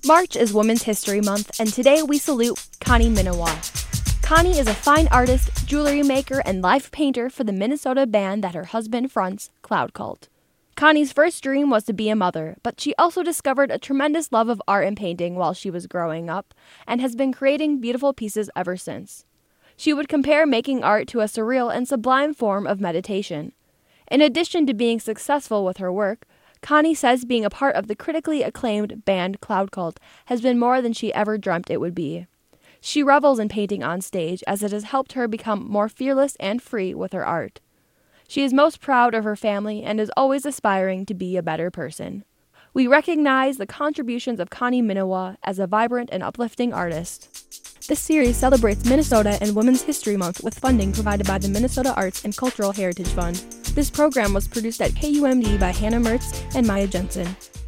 March is Women's History Month, and today we salute Connie Minowa. Connie is a fine artist, jewelry maker, and live painter for the Minnesota band that her husband fronts, Cloud Cult. Connie's first dream was to be a mother, but she also discovered a tremendous love of art and painting while she was growing up, and has been creating beautiful pieces ever since. She would compare making art to a surreal and sublime form of meditation. In addition to being successful with her work, Connie says being a part of the critically acclaimed band Cloud Cult has been more than she ever dreamt it would be. She revels in painting on stage as it has helped her become more fearless and free with her art. She is most proud of her family and is always aspiring to be a better person. We recognize the contributions of Connie Minowa as a vibrant and uplifting artist. This series celebrates Minnesota and Women's History Month with funding provided by the Minnesota Arts and Cultural Heritage Fund. This program was produced at KUMD by Hannah Mertz and Maya Jensen.